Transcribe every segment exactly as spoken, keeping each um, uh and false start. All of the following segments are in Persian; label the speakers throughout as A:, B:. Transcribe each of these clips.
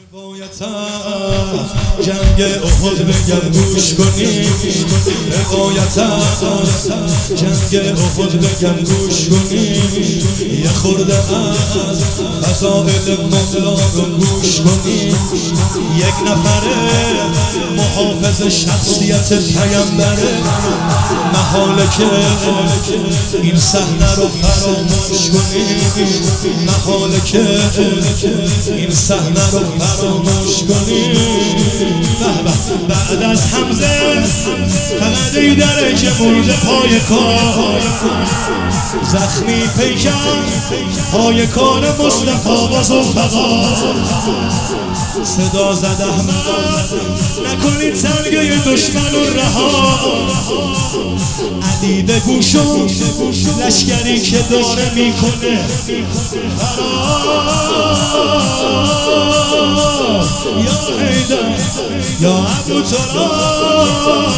A: روایت از جنگ احد بگم گوش کنی، روایت از جنگ احد بگم گوش کنی، یه خورده از فضائل مولا رو گوش کنی. یک نفره محافظ شخصیت پیامبره، محاله که این صحنه رو فراموش کنی، محاله که این صحنه رو فراموش کنی. بعد از حمزه فقط ای دره که مرده پای کار، زخمی پیکر پای کار مصطفی باز و فقا. صدا زد احمد نکنید تلگه دشمن و رها، علی به گوشم لشکری که داره میکنه یا حیدر یا ابوطالب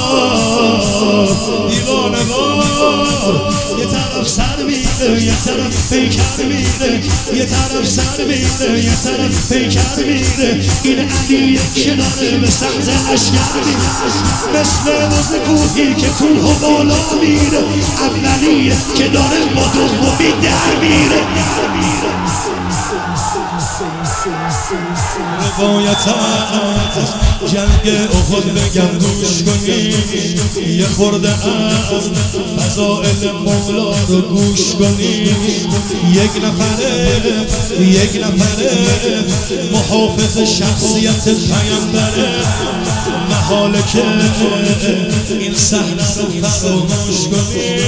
A: دیوانه وار. یه طرف سر میده یه طرف پیکر میده، یه طرف سر میده یه طرف پیکر میده. این علی که داره به سمت لشکر میده، مثل بز کوهی که کوه و بالا میره. اولیه که داره با دومی در میره. روایت از جنگ احد بگم گوش کنی، یه خورده از فضائل مولا رو گوش کنی. یک نفره یک نفره محافظ شخصیت پیامبره، محاله که این صحنه رو فراموش کنی.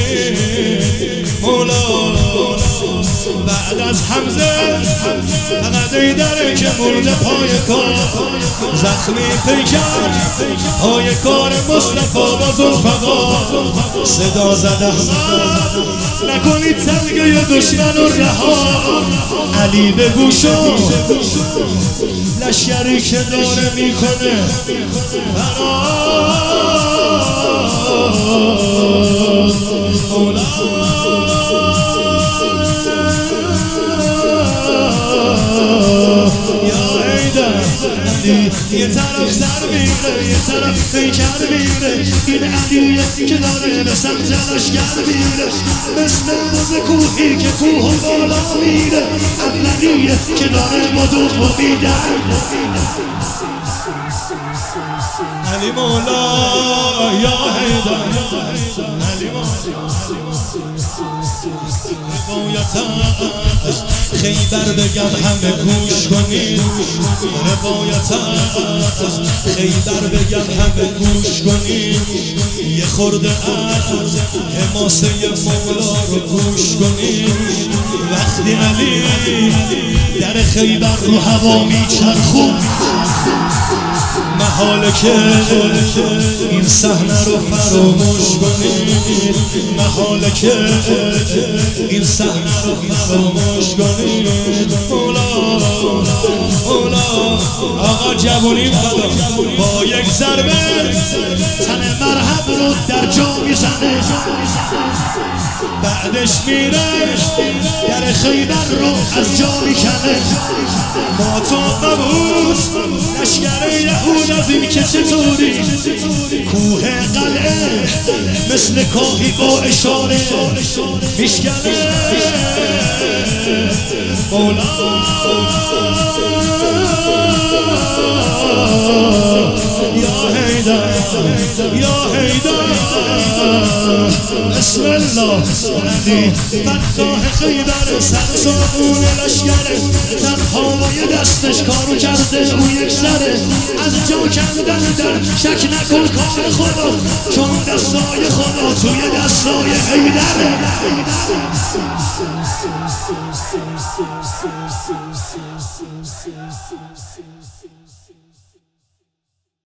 A: مولا بعد از حمزه فقط ای دره که مرده پای کار، زخمی پیکر پای کار مصطفی باز و فقا. صدا زد احمد نکنید تلگه دشمن و رها، علی به گوشم لشکری که داره میکنه یه طرف سر میره یه طرف پیکر میره. این علیه که داره به سمت لشکر میره، مثل بز کوهی که کوه و بالا میره. اولیه که داره با دومی در علی مولا یا حیدر علی مولا. روایت از خیبر بگم همه گوش کنید، روایت از خیبر بگم همه گوش کنید. یه خورده از حماسه مولا رو گوش کنید. وقتی علی در خیبر رو هوا میچرخون، محاله که این صحنه رو فراموش کنید، محاله که این صحنه رو فراموش کنید. مولا مولا آقا جوونی فدا با یک ضربه تن مرحب رو در جا میزنه، بعدش میره در خیبر رو از جا میکنه. ما تو نبود لشکر یهود از این که چطوری کوه قلعه مثل کاهی با اشاره میشکنه. مولا یا حیدر یا حیدر بسم الله. علی فتاح خیبر سرسامون لشکره، تنهایی دستش کارو کرده او یک سره. از جا کندن در شک نکن کار خدا، چون دستای خدا توی دستای حیدره.